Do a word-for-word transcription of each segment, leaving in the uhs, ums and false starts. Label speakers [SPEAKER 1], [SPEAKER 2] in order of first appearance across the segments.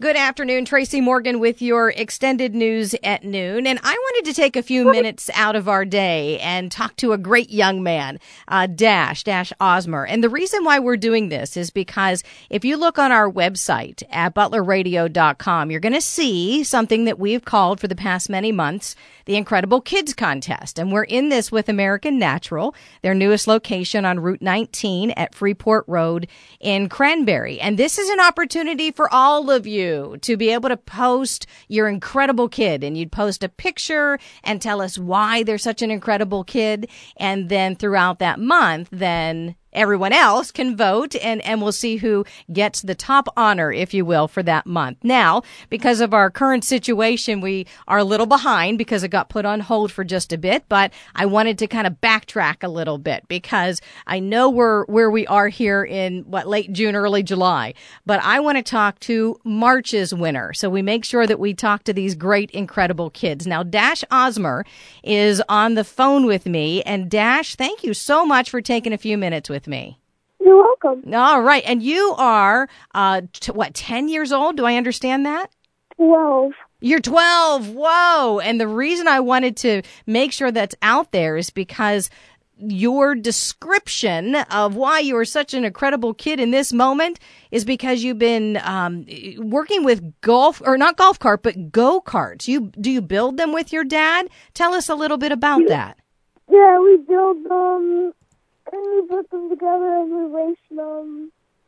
[SPEAKER 1] Good afternoon, Tracy Morgan with your extended news at noon. And I wanted to take a few minutes out of our day and talk to a great young man, uh, Dash, Dash Osmer. And the reason why we're doing this is because if you look on our website at butler radio dot com, you're going to see something that we've called for the past many months the Incredible Kids Contest. And we're in this with American Natural, their newest location on Route nineteen at Freeport Road in Cranberry. And this is an opportunity for all of you to be able to post your incredible kid. And you'd post a picture and tell us why they're such an incredible kid. And then throughout that month, then everyone else can vote, and, and we'll see who gets the top honor, if you will, for that month. Now, because of our current situation, we are a little behind because it got put on hold for just a bit, but I wanted to kind of backtrack a little bit because I know we're where we are here in, what, late June, early July, but I want to talk to March's winner. So we make sure that we talk to these great, incredible kids. Now, Dash Osmer is on the phone with me, and Dash, thank you so much for taking a few minutes with me.
[SPEAKER 2] You're welcome.
[SPEAKER 1] All right. And you are, uh, t- what, ten years old? Do I understand that?
[SPEAKER 2] twelve.
[SPEAKER 1] You're twelve. Whoa. And the reason I wanted to make sure that's out there is because your description of why you are such an incredible kid in this moment is because you've been um, working with golf, or not golf cart, but go-karts. You, do you build them with your dad? Tell us a little bit about that.
[SPEAKER 2] Yeah, we build them. And we put them together and we race them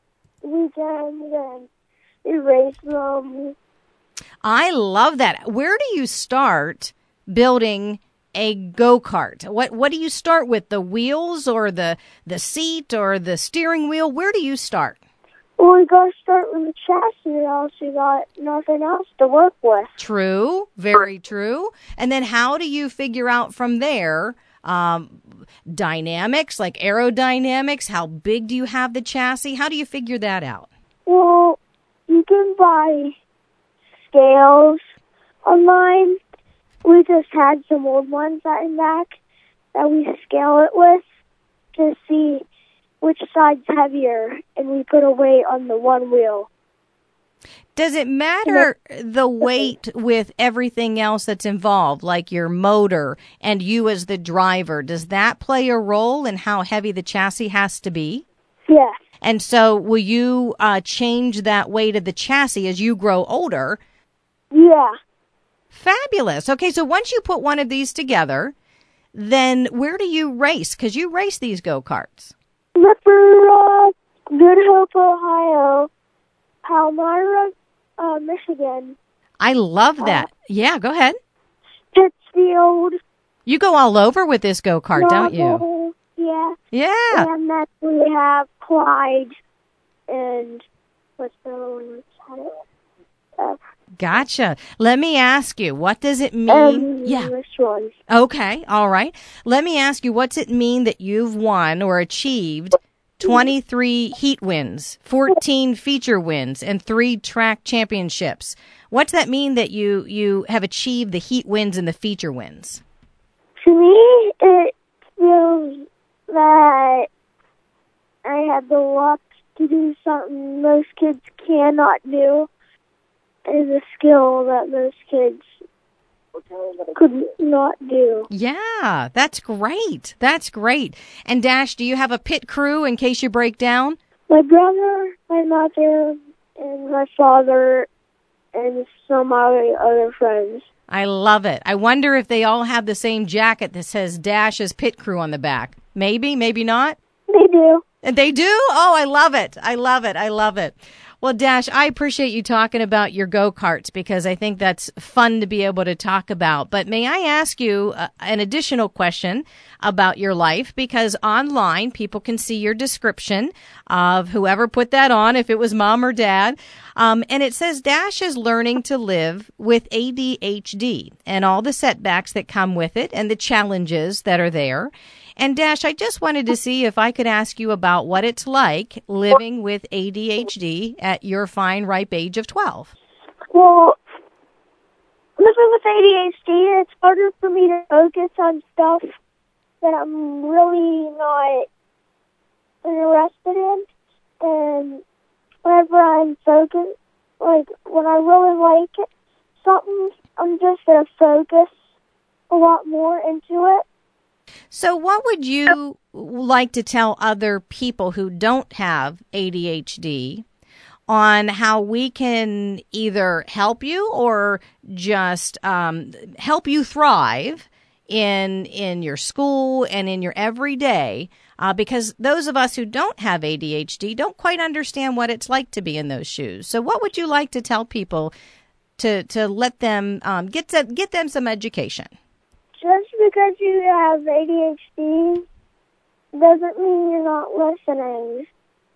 [SPEAKER 2] weekends and we race them.
[SPEAKER 1] I love that. Where do you start building a go-kart? What what do you start with, the wheels or the, the seat or the steering wheel? Where do you start?
[SPEAKER 2] Well, we got to start with the chassis or else we got nothing else to work with.
[SPEAKER 1] True. Very true. And then how do you figure out from there Um, dynamics, like aerodynamics? How big do you have the chassis? How do you figure that out?
[SPEAKER 2] Well, you can buy scales online. We just had some old ones out in back that we scale it with to see which side's heavier, and we put a weight on the one wheel.
[SPEAKER 1] Does it matter the weight with everything else that's involved, like your motor and you as the driver? Does that play a role in how heavy the chassis has to be?
[SPEAKER 2] Yes.
[SPEAKER 1] And so will you uh, change that weight of the chassis as you grow older?
[SPEAKER 2] Yeah.
[SPEAKER 1] Fabulous. Okay, so once you put one of these together, then where do you race? Because you race these go-karts.
[SPEAKER 2] Lipper, uh, Good Hope, Ohio, Palmyra, uh, Michigan.
[SPEAKER 1] I love that. Uh, yeah, go ahead.
[SPEAKER 2] Pittsfield.
[SPEAKER 1] You go all over with this go-kart, don't you?
[SPEAKER 2] Yeah.
[SPEAKER 1] Yeah.
[SPEAKER 2] And then we have Clyde and what's the one? Uh,
[SPEAKER 1] Gotcha. Let me ask you, what does it mean?
[SPEAKER 2] Um,
[SPEAKER 1] yeah.
[SPEAKER 2] This one.
[SPEAKER 1] Okay. All right. Let me ask you, what's it mean that you've won or achieved twenty-three heat wins, fourteen feature wins, and three track championships? What's that mean that you, you have achieved the heat wins and the feature wins?
[SPEAKER 2] To me, it feels that I had the luck to do something most kids cannot do. Is a skill that most kids could not do.
[SPEAKER 1] Yeah, that's great. That's great. And Dash, do you have a pit crew in case you break down?
[SPEAKER 2] My brother, my mother, and my father, and some of my other friends.
[SPEAKER 1] I love it. I wonder if they all have the same jacket that says Dash's pit crew on the back. Maybe, maybe not.
[SPEAKER 2] They do.
[SPEAKER 1] They do? Oh, I love it. I love it. I love it. Well, Dash, I appreciate you talking about your go-karts because I think that's fun to be able to talk about. But may I ask you uh, an additional question about your life? Because online, people can see your description of whoever put that on, if it was mom or dad. Um, and it says Dash is learning to live with A D H D and all the setbacks that come with it and the challenges that are there. And Dash, I just wanted to see if I could ask you about what it's like living with A D H D at your fine, ripe age of twelve.
[SPEAKER 2] Well, living with A D H D, it's harder for me to focus on stuff that I'm really not interested in. And whenever I'm focused, like when I really like something, I'm just gonna focus a lot more into it.
[SPEAKER 1] So what would you like to tell other people who don't have A D H D on how we can either help you or just um, help you thrive in in your school and in your everyday? Uh, because those of us who don't have A D H D don't quite understand what it's like to be in those shoes. So what would you like to tell people to to let them um, get to, get them some education?
[SPEAKER 2] Just because you have A D H D doesn't mean you're not listening.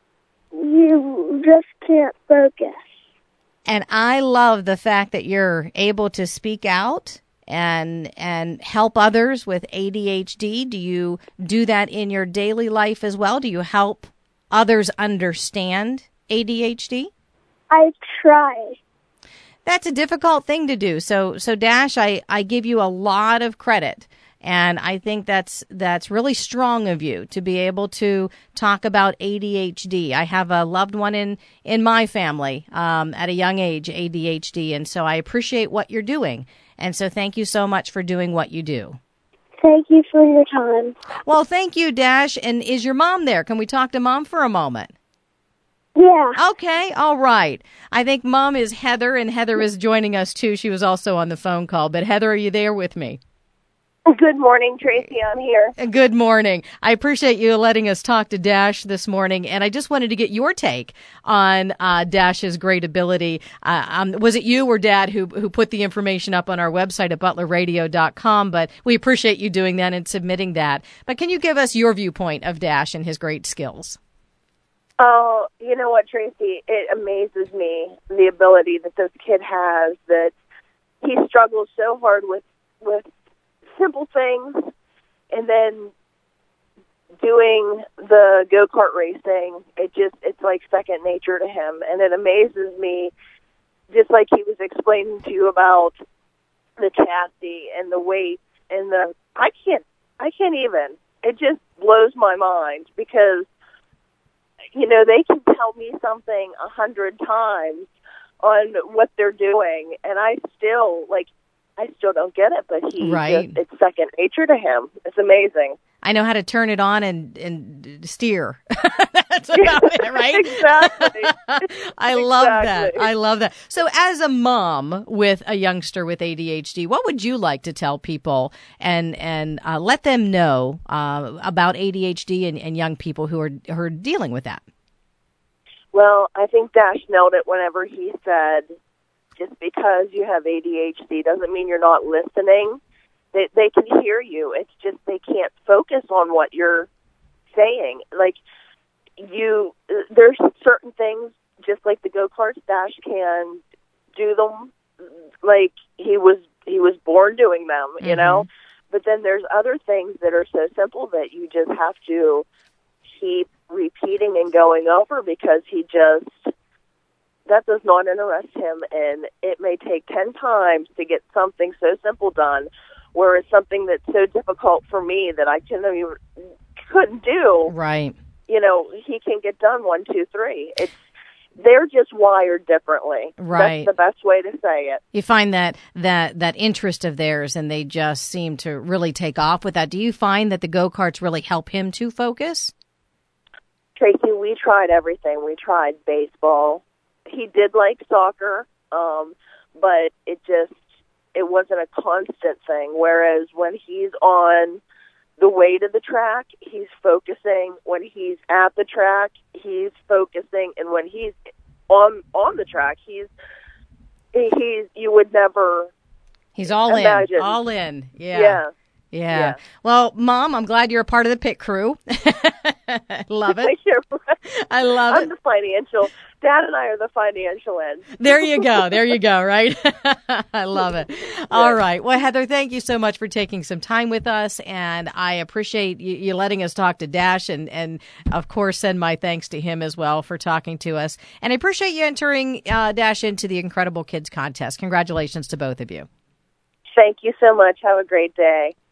[SPEAKER 2] You just can't focus.
[SPEAKER 1] And I love the fact that you're able to speak out and and help others with A D H D. Do you do that in your daily life as well? Do you help others understand A D H D?
[SPEAKER 2] I try.
[SPEAKER 1] That's a difficult thing to do. So, so Dash, I, I give you a lot of credit, and I think that's that's really strong of you to be able to talk about A D H D. I have a loved one in in my family um, at a young age, A D H D, and so I appreciate what you're doing. And so, thank you so much for doing what you do.
[SPEAKER 2] Thank you for your time.
[SPEAKER 1] Well, thank you, Dash. And is your mom there? Can we talk to Mom for a moment?
[SPEAKER 2] Yeah.
[SPEAKER 1] Okay, all right. I think Mom is Heather, and Heather is joining us, too. She was also on the phone call. But, Heather, are you there with me?
[SPEAKER 3] Good morning, Tracy. I'm here.
[SPEAKER 1] Good morning. I appreciate you letting us talk to Dash this morning, and I just wanted to get your take on uh, Dash's great ability. Uh, um, was it you or Dad who who put the information up on our website at butler radio dot com? But we appreciate you doing that and submitting that. But can you give us your viewpoint of Dash and his great skills?
[SPEAKER 3] Oh, you know what, Tracy? It amazes me, the ability that this kid has, that he struggles so hard with with simple things, and then doing the go-kart racing, it just, it's like second nature to him. And it amazes me, just like he was explaining to you about the chassis and the weight and the, I can't, I can't even, it just blows my mind because, you know, they can tell me something a hundred times on what they're doing, and I still, like, I still don't get it, but he
[SPEAKER 1] right.
[SPEAKER 3] just, it's second nature to him. It's amazing.
[SPEAKER 1] I know how to turn it on and, and steer. That's about it, right?
[SPEAKER 3] Exactly.
[SPEAKER 1] I love
[SPEAKER 3] exactly.
[SPEAKER 1] that. I love that. So as a mom with a youngster with A D H D, what would you like to tell people and, and uh, let them know uh, about A D H D and, and young people who are, who are dealing with that?
[SPEAKER 3] Well, I think Dash nailed it whenever he said, just because you have A D H D doesn't mean you're not listening. They, they can hear you. It's just they can't focus on what you're saying. Like, you, there's certain things, just like the go-karts, Dash can do them like he was he was born doing them, you mm-hmm. know? But then there's other things that are so simple that you just have to keep repeating and going over because he just... that does not interest him, and it may take ten times to get something so simple done, whereas something that's so difficult for me that I couldn't even, couldn't do,
[SPEAKER 1] right?
[SPEAKER 3] You know, he can get done one, two, three. It's they're just wired differently.
[SPEAKER 1] Right.
[SPEAKER 3] That's the best way to say it.
[SPEAKER 1] You find that that that interest of theirs, and they just seem to really take off with that. Do you find that the go-karts really help him to focus?
[SPEAKER 3] Tracy, we tried everything. We tried baseball. He did like soccer, um, but it just, it wasn't a constant thing. Whereas when he's on the way to the track, he's focusing. When he's at the track, he's focusing. And when he's on on the track, he's, he's you would never
[SPEAKER 1] He's all
[SPEAKER 3] imagine.
[SPEAKER 1] in, all in. Yeah.
[SPEAKER 3] Yeah.
[SPEAKER 1] Yeah.
[SPEAKER 3] yeah.
[SPEAKER 1] Well, Mom, I'm glad you're a part of the pit crew. I love it. I love
[SPEAKER 3] I'm
[SPEAKER 1] it.
[SPEAKER 3] the financial. Dad and I are the financial end.
[SPEAKER 1] There you go. There you go, right? I love it. All right. Well, Heather, thank you so much for taking some time with us, and I appreciate you, you letting us talk to Dash, and, and, of course, send my thanks to him as well for talking to us. And I appreciate you entering uh, Dash into the Incredible Kids Contest. Congratulations to both of you.
[SPEAKER 3] Thank you so much. Have a great day.